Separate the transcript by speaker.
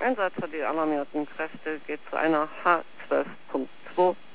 Speaker 1: Einsetzer. Die alarmierten Kräfte geht zu einer H12.2